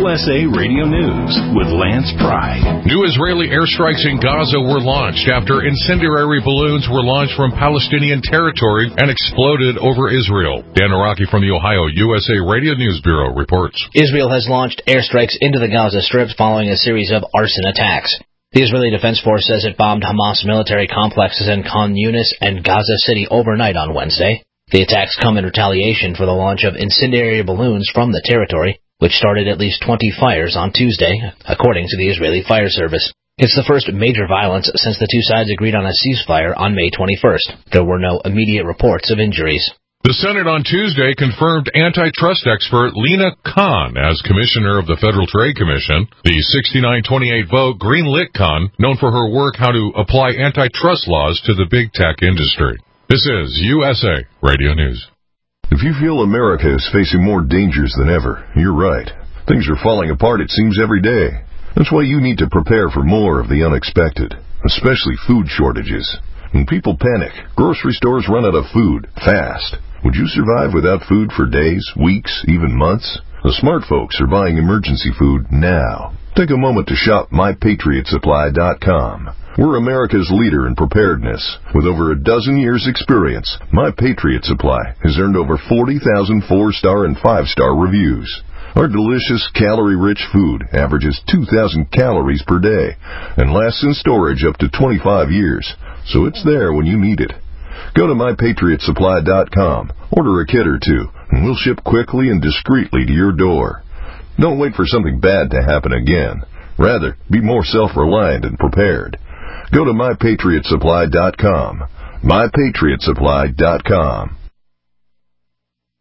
USA Radio News with Lance Pry. New Israeli airstrikes in Gaza were launched after incendiary balloons were launched from Palestinian territory and exploded over Israel. Dan Araki from the Ohio USA Radio News Bureau reports. Israel has launched airstrikes into the Gaza Strip following a series of arson attacks. The Israeli Defense Force says it bombed Hamas military complexes in Khan Yunis and Gaza City overnight on Wednesday. The attacks come in retaliation for the launch of incendiary balloons from the territory, which started at least 20 fires on Tuesday, according to the Israeli Fire Service. It's the first major violence since the two sides agreed on a ceasefire on May 21st. There were no immediate reports of injuries. The Senate on Tuesday confirmed antitrust expert Lina Khan as commissioner of the Federal Trade Commission. The 69-28 vote greenlit Khan, known for her work how to apply antitrust laws to the big tech industry. This is USA Radio News. If you feel America is facing more dangers than ever, you're right. Things are falling apart, it seems, every day. That's why you need to prepare for more of the unexpected, especially food shortages. When people panic, grocery stores run out of food fast. Would you survive without food for days, weeks, even months? The smart folks are buying emergency food now. Take a moment to shop MyPatriotSupply.com. We're America's leader in preparedness. With over a dozen years' experience, My Patriot Supply has earned over 40,000 4-star and 5-star reviews. Our delicious, calorie-rich food averages 2,000 calories per day and lasts in storage up to 25 years, so it's there when you need it. Go to MyPatriotSupply.com, order a kit or two, and we'll ship quickly and discreetly to your door. Don't wait for something bad to happen again. Rather, be more self-reliant and prepared. Go to MyPatriotSupply.com. MyPatriotSupply.com.